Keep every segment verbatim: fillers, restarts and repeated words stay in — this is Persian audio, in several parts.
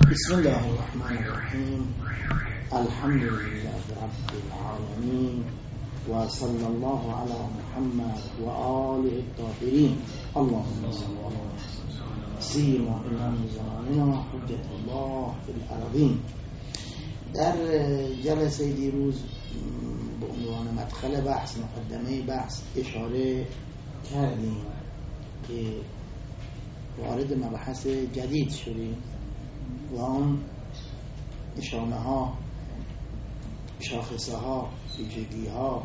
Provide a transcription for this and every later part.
بسم الله الرحمن الرحیم. الحمد لله رب العالمین و صلی الله علی محمد و آله الطاهرین. اللهم صل علی سیدنا امام زماننا حجت الله فی الارضین. در جلسه دیروز به عنوان مدخل بحث، مقدمه بحث اشاره کردیم که وارد مبحث جدید شدیم و آن نشانه ها، شاخصه ها، ویژگی ها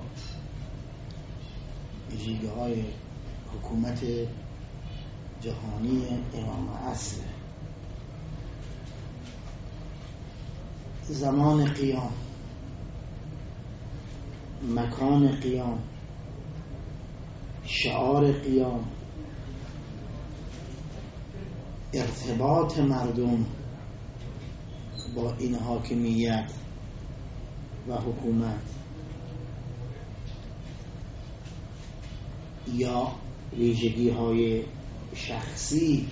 ویژگی های حکومت جهانی امام عصر. زمان قیام، مکان قیام، شعار قیام، ارتباط مردم با این حاکمیت و حکومت یا ویژگی های شخصی،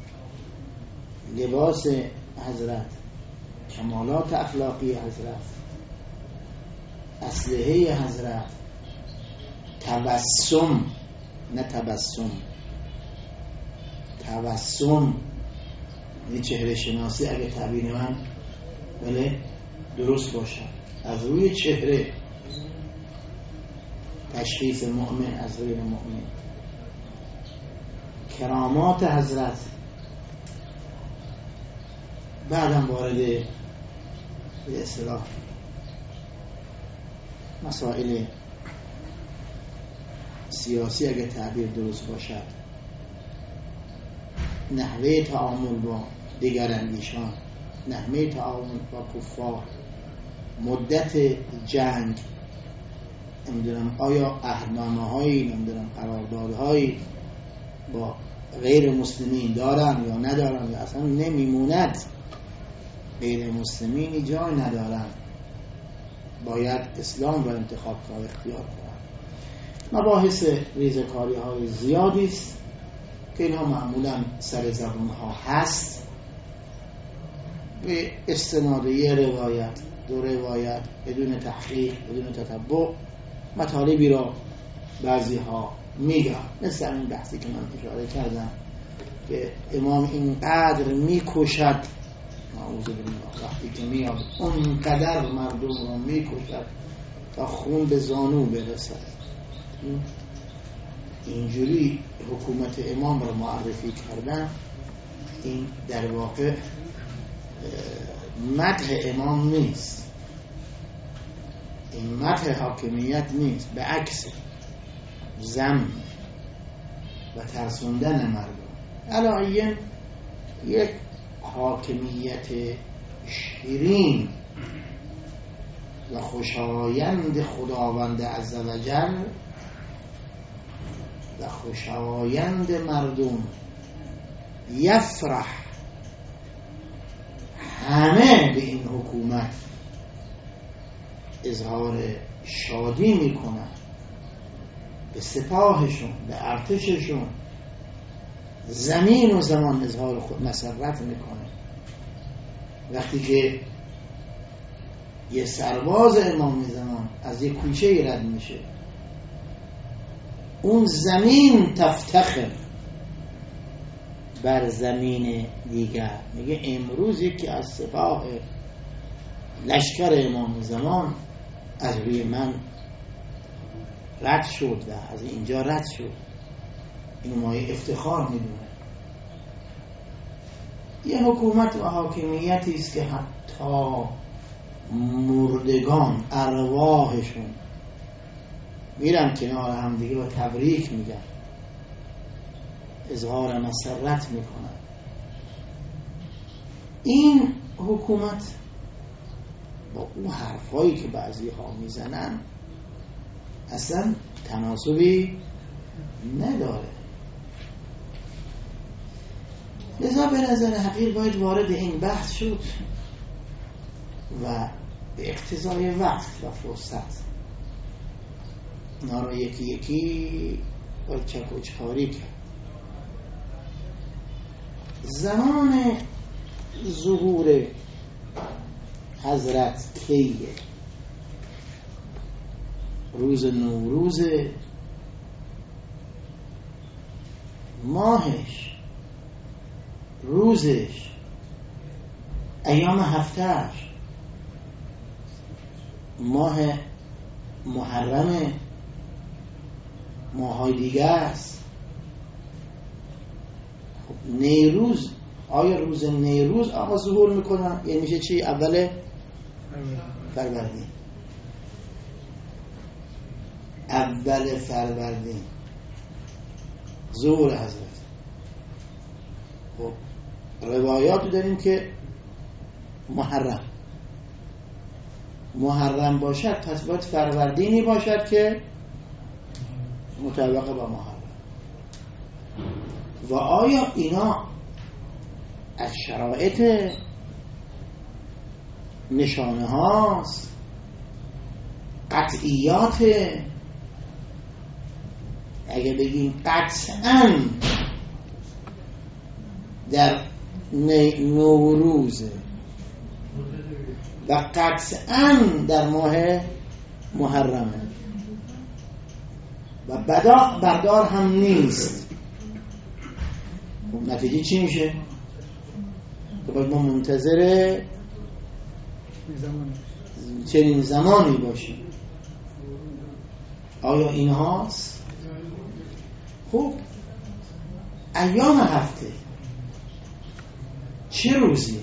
لباس حضرت، کمالات اخلاقی حضرت، اسلحه حضرت، تبسم نه تبسم تبسم این چهره شناسی اگه تعبیر من بله درست باشه، از روی چهره تشخیص مؤمن از غیر مؤمن، کرامات حضرت. بعدم وارد به اصطلاح مسائل سیاسی اگه تعبیر درست باشد، نحوه تعامل با دیگر اندیشان، نحوه تعامل با کفار، مدت جنگ، نمیدونم آیا عهدنامه هایی، نمیدونم قراردادهایی با غیر مسلمین دارن یا ندارن یا اصلا نمیموند غیر مسلمینی جای ندارن، باید اسلام را انتخاب و اختیار کنن. مباحث ریزکاری های زیادی است که اینها معمولا سر زبون ها هست، به استناد یه روایت، دو روایت، بدون تحقیق، بدون تتبع مطالبی را بعضی ها میگن، مثل این بحثی که من اشاره کردم که امام اینقدر میکشد، نعوذ بالله، وقتی که میاد اونقدر مردم را میکشد تا خون به زانو برسد. اینجوری حکومت امام را معرفی کردن، این در واقع مدح امام نیست، این مدح حاکمیت نیست، به عکس ذم و ترسوندن مردم. علاوه یک حاکمیت شیرین و خوشایند خداوند عزوجل و خوشایند مردم، یفرح، همه به این حکومت اظهار شادی میکنن، به سپاهشون، به ارتششون، زمین و زمان اظهار خود مسرت میکنه. وقتی که یه سرباز امام زمان از یک کوچه رد میشه، اون زمین تفتخر بر زمین دیگر. میگه امروز یکی از سپاه لشکر امام زمان از روی من رد شد و از اینجا رد شد. اینو مایه افتخار میدونه. یه حکومت و حاکمیتی است که حتی مردگان ارواحشون میرن کنار هم دیگه و تبریک میگن، اظهار مسرت میکنن. این حکومت با اون حرفایی که بعضی ها میزنن اصلا تناسبی نداره. لذا به نظر حقیر باید وارد این بحث شد و به اقتضای وقت و فرصت اینا رو یکی یکی باید چک و چکاری کرد. زمان ظهور حضرت کیه؟ روز نوروز، ماهش، روزش، ایام هفتهش، ماه محرم، ماهای دیگه است. نیروز، آیا روز نیروز آقا ظهور میکنن؟ یعنی میشه چی؟ اول فروردین، اول فروردین ظهور حضرت. خب روایات داریم که محرم محرم باشد، پس باید فروردینی باشد که مطابق با محرم. و آیا اینا از شرایط نشانه هاست، قطعیات؟ اگه بگیم قطعاً در نوروز و قطعاً در ماه محرمه و بداخ بردار هم نیست، نتیجه چی میشه؟ که باید ما منتظر چنین زمانی باشیم. آیا این هاست؟ خب ایام هفته چه روزیه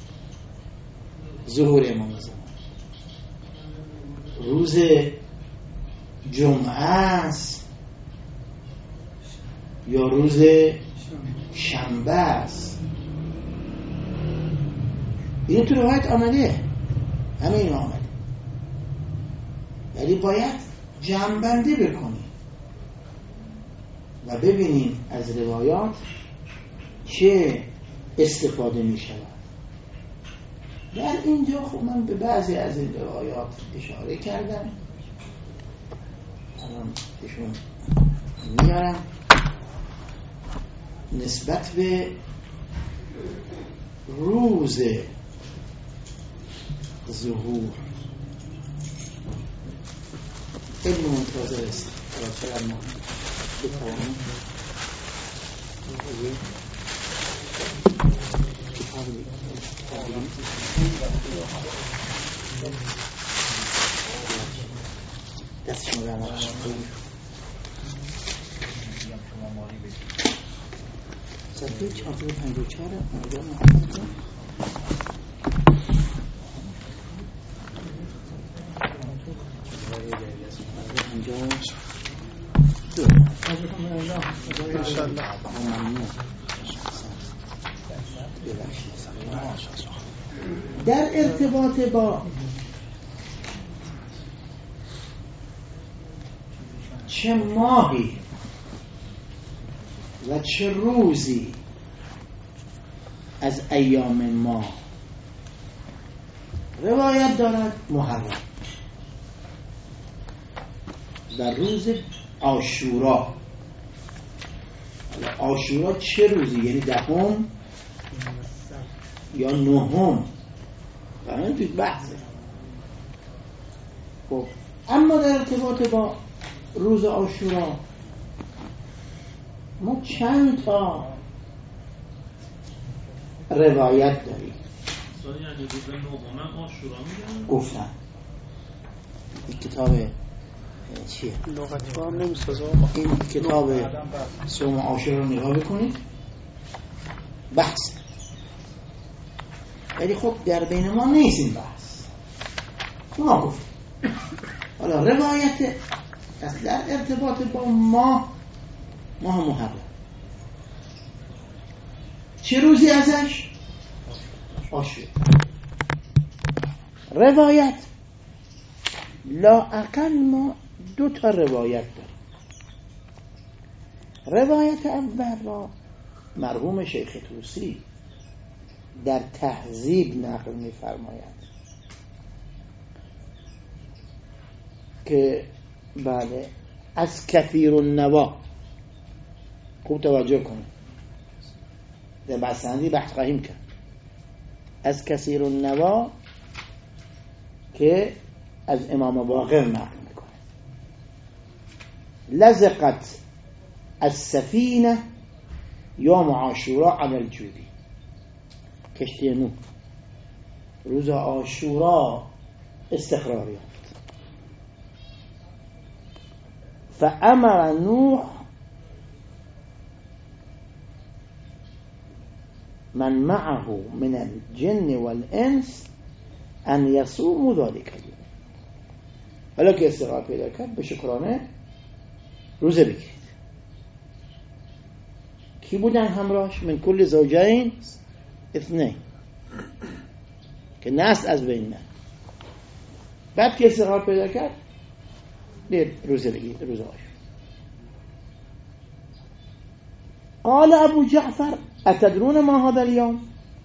ظهور امام زمان؟ روز جمعه است یا روز شنبه است؟ این تو روایت آمده، همه این آمده، یعنی باید جمع‌بندی بکنیم و ببینیم از روایات چه استفاده می شود. در اینجا خب من به بعضی از این روایات اشاره کردم، الان ایشون میارم نسبت به روز ظهور. علم منتظر است راجع ما بتوانیم دست شما در مقام صفحه چهارصد و پنجاه و چهار آیه محمد کن. در ارتباط با چه ماهی و چه روزی از ایام ما روایت دارد محرم و روز عاشورا. عاشورا چه روزی؟ یعنی دهم یا نهم؟ برای توی بحثه. خب اما در ارتباط با روز عاشورا ما چند تا روایت داریم. یعنی روز نهم عاشورا میگن؟ گفتم این کتاب چیه؟ لغت با هم نمیسازه. این کتاب صوم عاشورا رو نگاه بکنید، بحث. ولی خب در بین ما نیست این بحث، ما گفت حالا روایت از در ارتباط با ماه ماه محرم چه روزی ازش؟ عاشورا. روایت لااقل ما دو تا روایت داریم. روایت اول را مرحوم شیخ طوسی در تهذیب نقل می‌فرماید که بله از کثیر النوا. خوب توجه کنید، در بسندی بحث خواهیم کرد. از کثیر النوا که از امام باقر نقل میکنه. لزقت السفینه یوم عاشورا علی الجودی، کشتی نوح روز عاشورا استقرار یافت. فامر نوح من معه من الجن والانس ان یصوموا ذلك اليوم. حالا که استقرار پیدا کرد به شکرانه روزه بگیرید. کی بودن همراهش؟ من کل زوجین اثنین، که نسل از بین نه. بعد که استقرار پیدا کرد دید روزه بگیرید، روزه عاشورا. قال ابو جعفر اتدرون ما هذا اليوم؟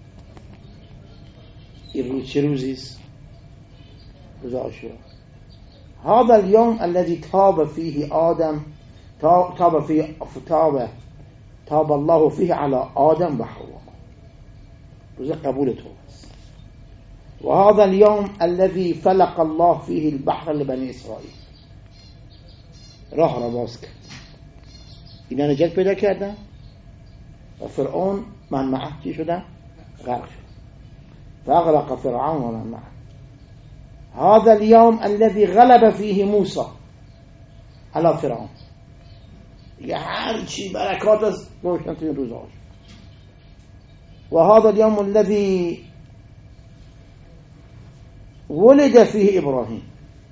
این روز چه روزیست؟ روز عاشورا. هذا اليوم الذي تاب فيه آدم تاب فيه تاب تاب الله فيه على آدم و حوا، روز قبول توبه است. و هذا اليوم الذي فلق الله فيه البحر لبني اسرائيل، راه را باز کرد، اینا نجات پیدا کردن و فرعون من معه چی شدن؟ غرق شد. فاغرق فرعون و من معه. هذا اليوم الذي غلب فيه موسى على فرعون، یه هر چی برکات از روشن توی روز عاشورا. و هذا اليوم الذي ولد فيه ابراهیم،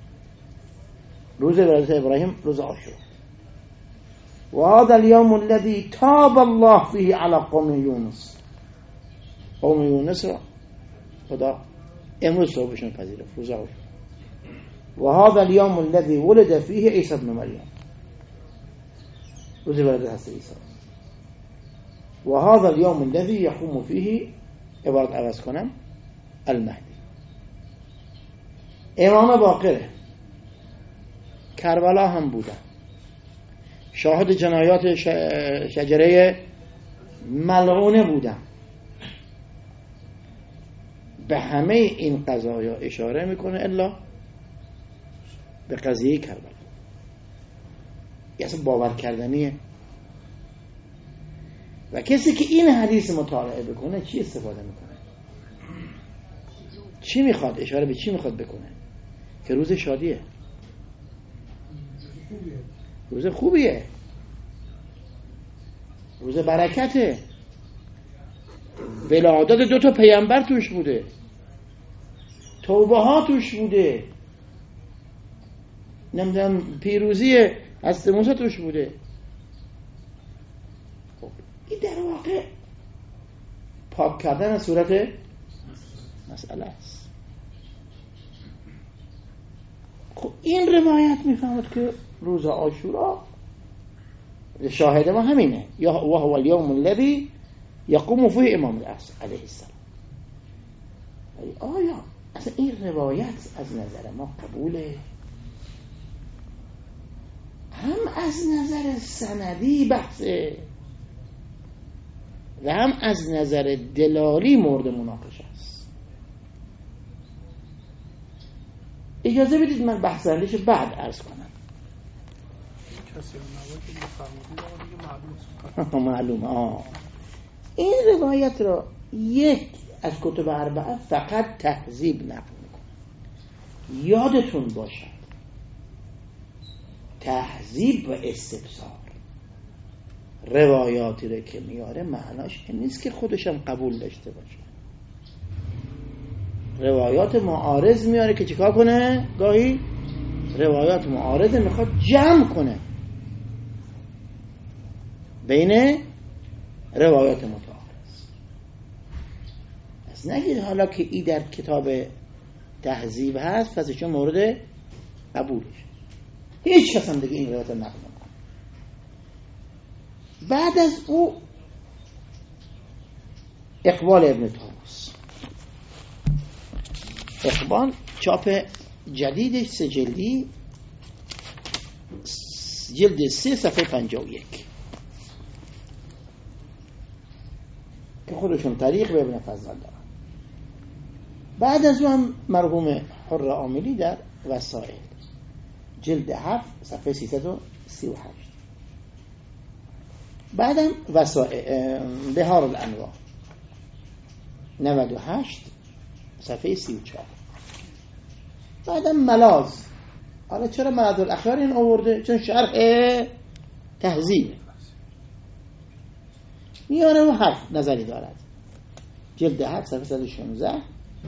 روز ولادت ابراهیم روز عاشورا. و هذا اليوم الذي تاب الله فيه على قوم یونس، قوم یونس را خدا امروز صحبشون پذیرفت، روز عاشورا. و هذا اليوم الذي ولد فيه عیسی ابن مریم، روز ولادت حضرت عیسی. و هذا اليوم الذي يقوم فيه، عبارت عوض کنم، المهدی. امام باقره کربلا هم بودن، شاهد جنایات شجره ملعونه بودن. به همه این قضایا اشاره میکنه الا به قضیه کربلا. یه اصلا باور کردنیه. و کسی که این حدیث مطالعه بکنه چی استفاده میکنه؟ چی میخواد؟ اشاره به چی میخواد بکنه؟ که روز شادیه، روز خوبیه، روز برکته، ولادت دو تا پیامبر توش بوده، توبه ها توش بوده، نمیدونم پیروزی حضرت موسی توش بوده. خب این در واقع پاک کردن صورت مسئله است. خب این روایت میفهمد که روز عاشورا شاهد ما همینه، یا و هو اليوم الذي يقوم فيه امام العصر علیه السلام. آیا اصلا این روایت از نظر ما قبوله؟ هم از نظر سندی بحثه و هم از نظر دلالی مورد مناقشه است. اجازه بدید من بحث اندیش بعد عرض کنم. معلوم آه این روایت را یک از کتب اربعه فقط تهذیب نقل میکنه. یادتون باشد تهذیب و استبصار روایاتی رو که میاره معناش این نیست که خودشم قبول داشته باشه. روایات معارض میاره که چیکار کنه؟ گاهی روایات معارض میخواد جمع کنه بین روایات متعارض. از نگید حالا که ای در کتاب تهذیب هست پس چون مورد قبولش هیچ کس هم دیگه این روایت نقل نمیکنه. بعد از او اقبال ابن طاووس، اقبال چاپ جدیدش سه جلدی، جلد سه صفحه پنجاه و یک که خودشون طریق به ابن فضل دارن. بعد از اون هم مرحوم حر عاملی در وسائل جلد هفت صفحه سیصد و سی و هشت. بعدم وسائل بهار الانوار نود و هشت صفحه سی و چهار. بعدم ملاذ. حالا چرا ملاذ الاخیار این آورده؟ چون شرح تهذیب میاره و حرف نظری دارد. جلد هفت صفحه صد و شانزده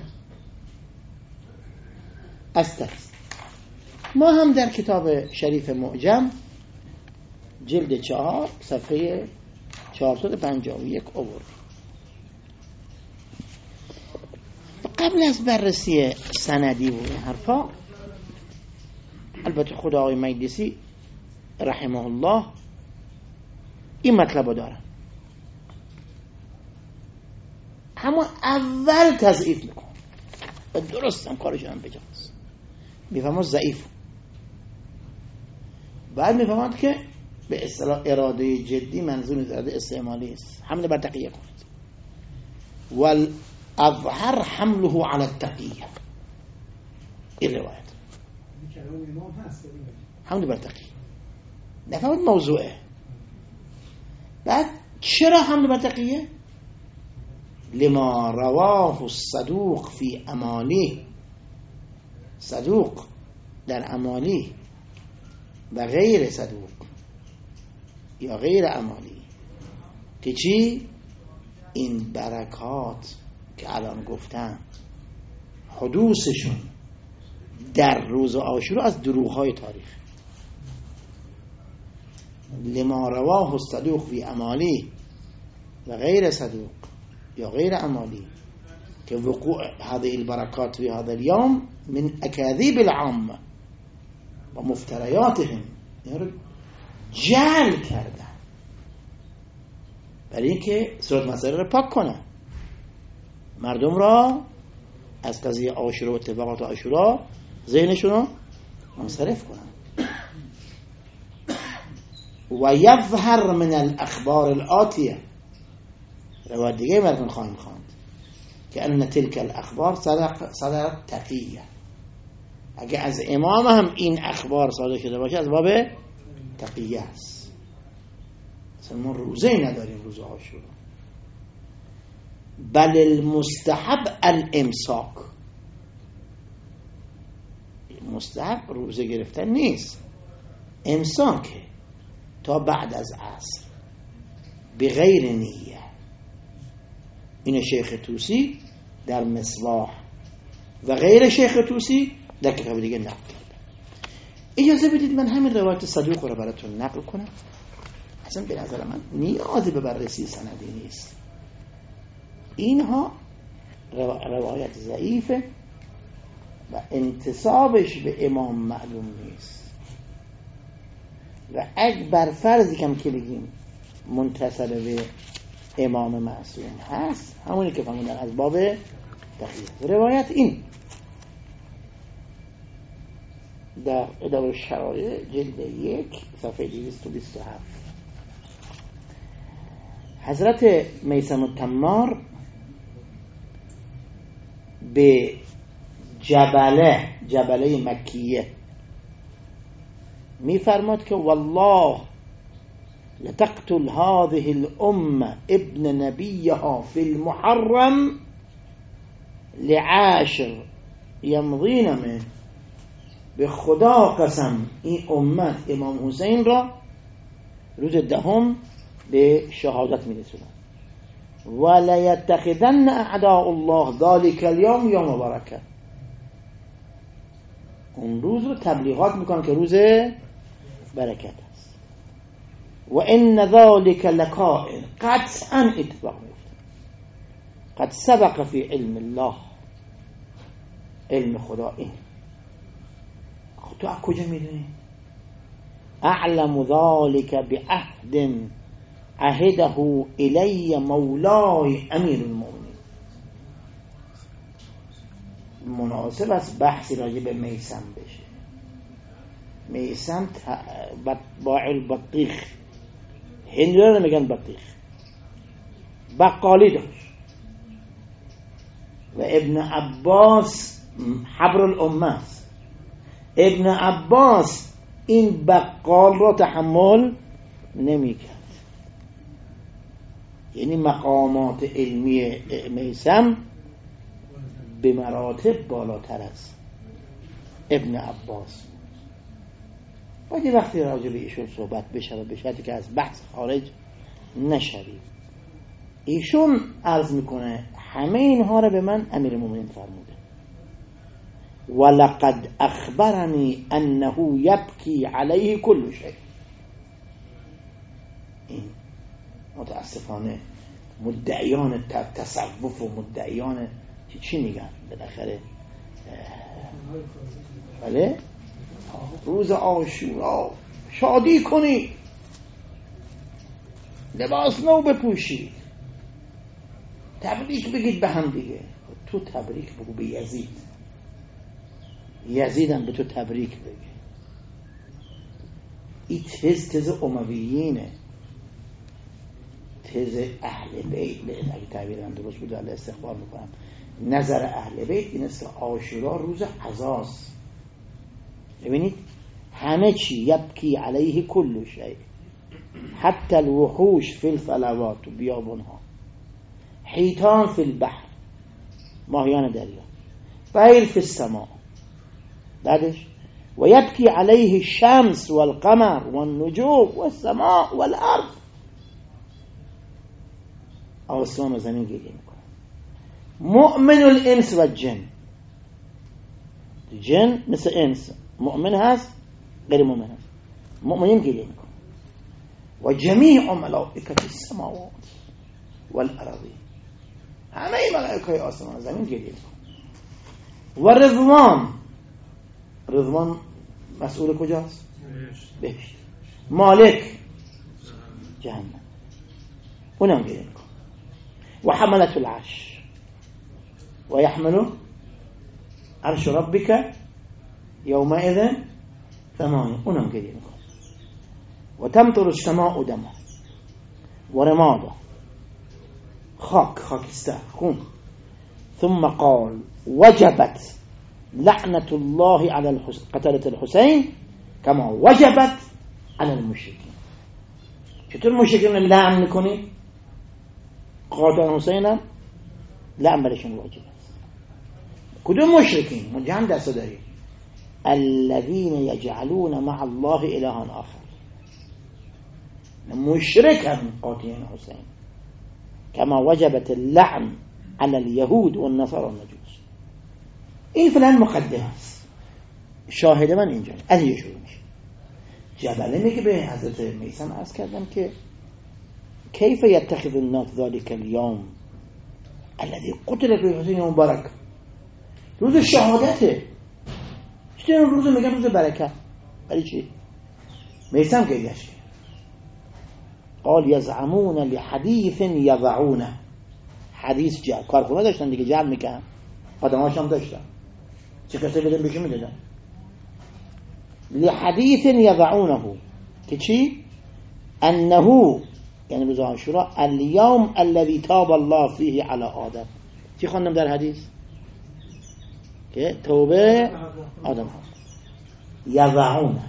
است. ما هم در کتاب شریف معجم جلد چهار صفحه چهارصد و پنجاه و یک آورد. قبل از بررسی سندی و این حرفا، البته خود آقای مجلسی رحمه الله این مطلب داره، اما اول تضعیف میکن و درست هم کارشون هم بجاست، میفهمد ضعیف، بعد میفهمد که به اصطلاح اراده جدی منظور اراده استعمالی است، حمل بر تقیه کنید. والاظهر حمله على التقیه، این روایت حمل بر تقیه نفهمد موضوعه. بعد چرا حمل بر تقیه؟ لما رواه الصدوق فی امالی، صدوق در امالی و غیر صدوق یا غیر امالی که چی؟ این برکات که الان گفتم حدوثشون در روز عاشورا از دروغ‌های تاریخ. لما رواه الصدوق فی امالی و غیر صدوق یا غیر امالی که وقوع هذه البرکات في هذا اليوم من اکاذیب العامه و مفتریاتهم، یعنی جعل کردن برای اینکه صورت مسئله رو پاک کنن، مردم را از قضیه عاشورا و اتفاقات عاشورا ذهنشون رو منصرف کنن. و یظهر من الاخبار الاتیه، روایت دیگه مرکن خواهیم خواند که ان تلک الاخبار صدرت تقیه، اگه از امام هم این اخبار صادر شده باشه از باب تقیه است. اصلا ما روزه نداریم روز عاشورا. بل المستحب الامساک، مستحب روزه گرفتن نیست، امساکه تا بعد از عصر بغیر نیه. این شیخ توسی در مصباح و غیر شیخ توسی در کتاب دیگه نقل کرده. اجازه بدید من همین روایت صدوق رو براتون نقل کنم. اصلا به نظر من نیازی به بررسی سندی نیست، اینها روایت ضعیفه و انتسابش به امام معلوم نیست و اگه بر فرضی کم که بگیم منتسب به امام معصوم هست، همونی که فهموندن از باب تقیه. روایت این در اداره شرایع جلد یک صفحه دویست و بیست و هفت حضرت میثم التمار به جبله جبله مکیه میفرماد که والله لتقتل هذه الامه ابن نبيها في المحرم لعاشر يمضين منه، به خدا قسم این امت امام حسین را روز دهم به شهادت میرسونن. ولا يتخذن اعداء الله ذلك اليوم يوم برکه، اون روز رو تبلیغات میکنن که روز برکت است. و ان ذلك لکائن، قطعا اتفاق میفته، قد سبق فی علم الله، علم خدا این. تو از کجا میدونی؟ اعلم ذلك بعهد عهده الی مولای امیر المؤمنین. مناسب است بحثی راجع به میثم بشه. میثم باعل بطیخ، هندوانه میگن بطیخ، بقالی داشت، و ابن عباس حبر الامه است. ابن عباس این بقال را تحمل نمی کرد. یعنی مقامات علمی میثم به مراتب بالاتر است ابن عباس. باید وقتی راجع به ایشون صحبت بشه و به شرطی که از بحث خارج نشویم. ایشون عرض میکنه همه اینها رو به من امیرالمومنین فرموده. ولقد اخبرنی انه یبکی علیه کل شیء. این متاسفانه مدعیان تصوف و مدعیان چی میگن بالاخره؟ بله روز عاشورا شادی کنی، لباس نو بپوشی، تبریک بگید به هم دیگه. تو تبریک بگو به یزید، یزیدم به تو تبریک بگه. این تز تز امویینه، تز اهل بیت. اگه تعبیرم درست بود الله استغفار میکنم. نظر اهل بیت این است عاشورا روز عزاست. ببینید همه چی یبکی علیه کل شیء، حتی الوحوش فی الفلوات و بیابونها، حیتان فی البحر ماهیان دریا، طیر فی السماء. بعدش و یبکی علیه الشمس والقمر والنجوم والسماء والارض. آسمان و زمین گریه میکنه. مؤمن الانس و جن، جن مثل انس، مؤمن هست غیر مؤمن هست. مؤمنین گریه میکنه. و جمیع ملائکه السماوات والارض، همه ملائکه آسمان و زمین گریه میکنه. و رضوان، رضوان مسئول کجاست؟ بهشت. مالک جهنم، اونم گریه میکنه. و حملت العرش و یحملو عرش ربک یومئذ ثمانیه، اونم گریه میکنه. و تمطر السماء دما و رمادا، خاک، خاکستر، خون. ثم قال وجبت لعنة الله على قتلة الحسين كما وجبت على المشركين. چطور مشرکین لعن میکنی؟ قاتل حسین هم لعن برشون واجب است. کدوم مشرکین؟ ما جمع دسته داریم. الذين يجعلون مع الله إلها آخر، مشركا قاتلين حسين كما وجبت اللعن على اليهود والنصارى والمجوس. این فلان مقدمه است. شاهد من اینجا از یه شروع میشه. جبله میگه به حضرت میثم عرض کردم که کیف يتخذ الناس ذلك اليوم الذي قتل فيه حسين مبارك، روز شهادته، چطور روز میگن روز برکت؟ برای چی؟ میثم که گشت قال یزعمون لحدیث یضعونه، حدیث جا کارخونه داشتن دیگه، جمع میکنن، آدماش هم داشتن، چه کسی بدن بهشون میدادن. لحدیث یضعونه که چی؟ انه یعنی روز عاشورا الیوم الذی تاب الله فیه علی آدم. چی خوندم در حدیث؟ که توبه آدم ها یضعونه.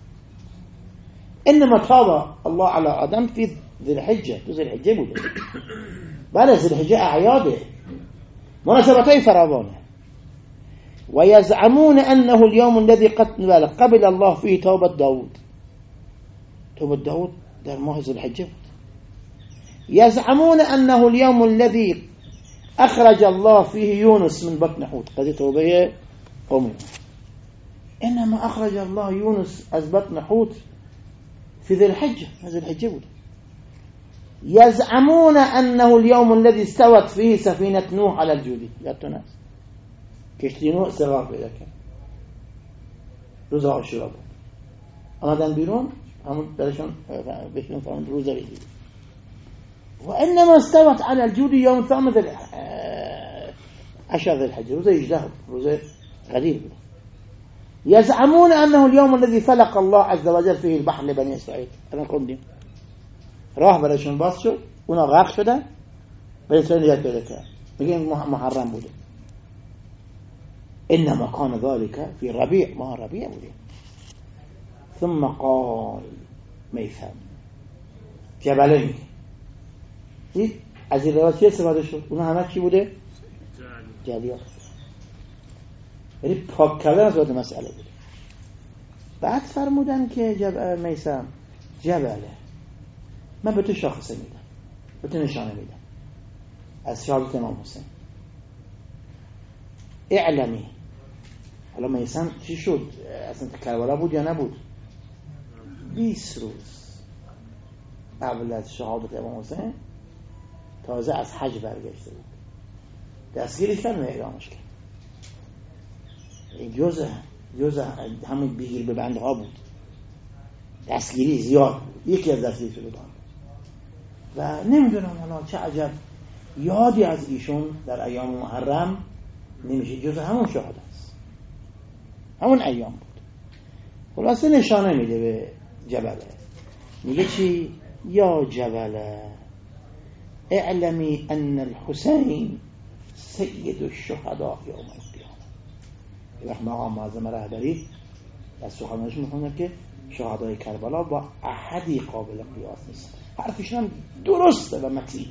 انما تاب الله على آدم في ذي الحجه، ذي الحجه بوده. بله ذي الحجه اعیاده، مناسبتای فراوانه. و یزعمون انه اليوم الذي قبل الله فيه توبه داود. توبه داود در ماه ذي الحجه بود. يزعمون أنه اليوم الذي أخرج الله فيه يونس من بطن حوت، قد توبه قومه. إنما أخرج الله يونس از بطن حوت في ذي الحجة، ذي الحجة بود. يزعمون أنه اليوم الذي استوت فيه سفينة نوح على الجودي، یادتون است کشتی نوح استقرار پیدا کرد، روز عاشورا بود. آمدن بیرون، همون درشون بهشون فرمود روز عید. وإنما استوت على الجود يوم ثامن عشر ذي الحجة، روز يجدهم، روز غدير. يزعمون أنه اليوم الذي فلق الله عز وجل فيه البحر لبني إسرائيل. أنا قلت راه برشون باز شد، اونا غرق شدن، بني إسرائيل یاد پیدا کرد، میگن محرم بوده. انما کان ذلك فی ربیع، ما ربیع بودیم. ثم قال میثم جبلین. دید از این روایت چی استفاده شد؟ اون همه چی بوده؟ جلیات. یعنی پاک کردن از وقت مسئله بوده. بعد فرمودن که جب... میثم جبله، من به تو شاخصه میدم، به تو نشانه میدم از شهادت امام حسین. اعلمی. حالا میثم چی شد؟ اصلا کربلا بود یا نبود؟ بیست روز قبل از شهادت امام حسین تازه از حج برگشته بود، دستگیرش کرد و اعدامش کرد. این جزء جزء همون بگیر به بنده ها بود، دستگیری زیاد بود، یکی از دستگیری شده بود. و نمیدونم حالا چه عجب یادی از ایشون در ایام محرم نمیشه، جزء همون شهادت است، همون ایام بود. خلاصه نشانه میده به جبله، میگه چی؟ یا جبله اعلمی ان الحسین سید الشهداء یوم القیامه. یه وقت مقام معظم رهبری از سخنانش میخونن که شهدای کربلا با احدی قابل قیاس نیست. حرفشون هم درسته و متین.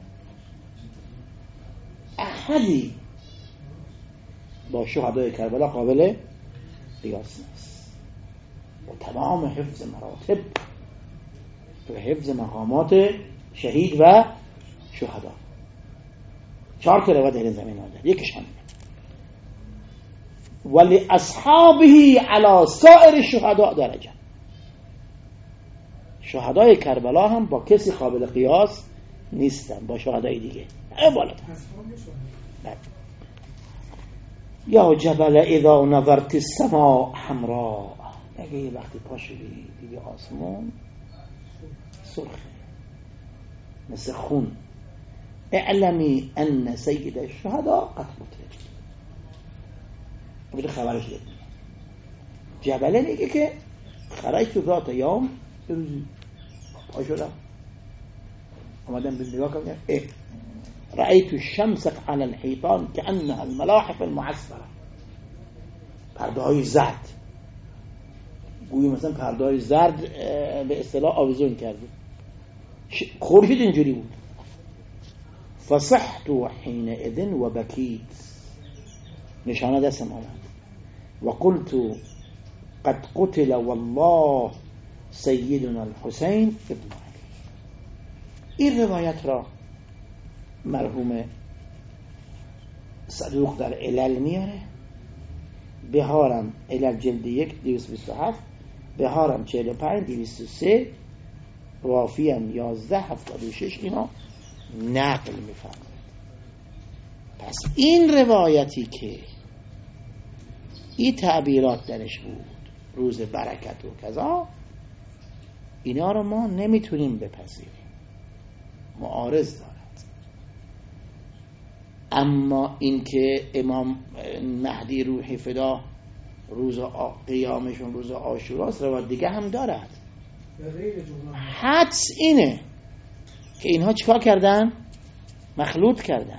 احدی با شهدای کربلا قابل قیاس نیست. با تمام حفظ مراتب و حفظ مقامات شهید و شهدا. چهار تا روایت در این زمین آمده، یکیش همین. ولی اصحابه علی سایر الشهداء درجه. شهدای کربلا هم با کسی قابل قیاس نیستن با شهدای دیگه. بالاتر. یا جبل اذا نظرت السماء حمراء. اگه یه وقتی پا شدی دیگه آسمون سرخه مثل خون، اعلمی ان سید الشهداء قد قتل. بده خبرش دید. جبله میگه که خرجت ذات یوم روزی پا شدم اومدم به نگاه کردم، اه رأيت الشمس على الحيطان كأنها الملاحف المعصفرة. پرده های زرد، گویی مثلا پرده های زرد به اصطلاح آویزون کرده. خورشید اینجوری بود. فصحت حينئذ وبكيت، نشانه دستم آمد. و قلت قد قتل والله سيدنا الحسين ابن علي. این روایت را مرحوم صدوق در علل میاره، بهارم علل جلد یک دویست و بیست و هفت، بهارم چهل و پنج دویست و سه، وافیم یازده هفتاد و شش اینا نقل میفرماید. پس این روایتی که این تعبیرات درش بود، روز برکت و کذا، اینا رو ما نمیتونیم بپذیریم، معارض دارد. اما این که امام مهدی روح فدا روز قیامشون روز عاشوراست، روایت دیگه هم دارد. حدس اینه که اینها چیکار کردن؟ مخلوط کردن.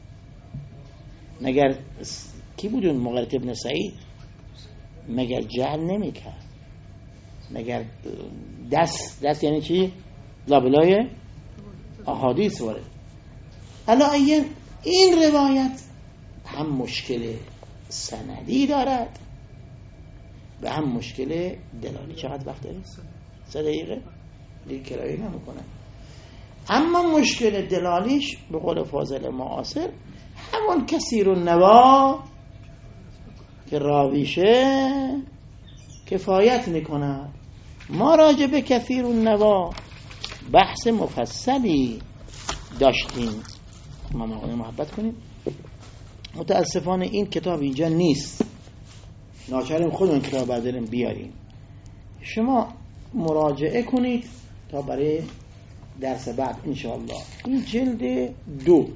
مگر کی بودون؟ مغیرة ابن سعید مگر جهل نمی کرد؟ مگر دست دست یعنی چی؟ لابلای احادیث وارد. الا این این روایت هم مشکل سندی دارد و هم مشکل دلالی. چقدر وقت دارید؟ سه دقیقه دیگه کرایی نمیکنم. اما مشکل دلالیش به قول فاضل معاصر همون کثیر النوا که راویشه کفایت میکنه. ما راجع به کثیر النوا بحث مفصلی داشتیم، ما محبت کنیم. متاسفانه این کتاب اینجا نیست، ناچاریم خودمون کتاب برداریم بیاریم. شما مراجعه کنید تا برای درس بعد انشاءالله. این جلد دو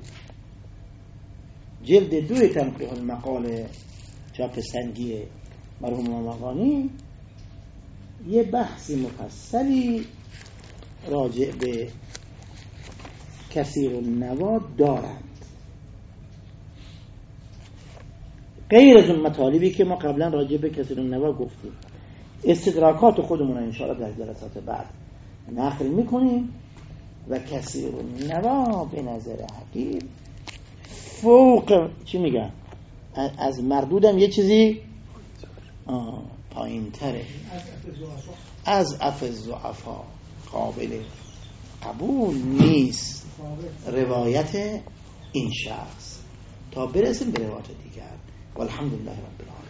جلد دو تنقیح المقال چاپ سنگی مرحوم مقانی یه بحث مفصلی راجع به کثیر النوا دارند. غیر از اون مطالبی که ما قبلا راجع به کسر النوا گفتیم. استدراکات خودمون رو انشاءالله در جلسات بعد نقل میکنیم و کسر النوا به نظر حقیر فوق چی میگن از مردودم یه چیزی پایین تره، از عفو الضعفا قابل قبول نیست روایت این شخص تا برسیم به روایت دیگر. والحمدلله رب العالمین.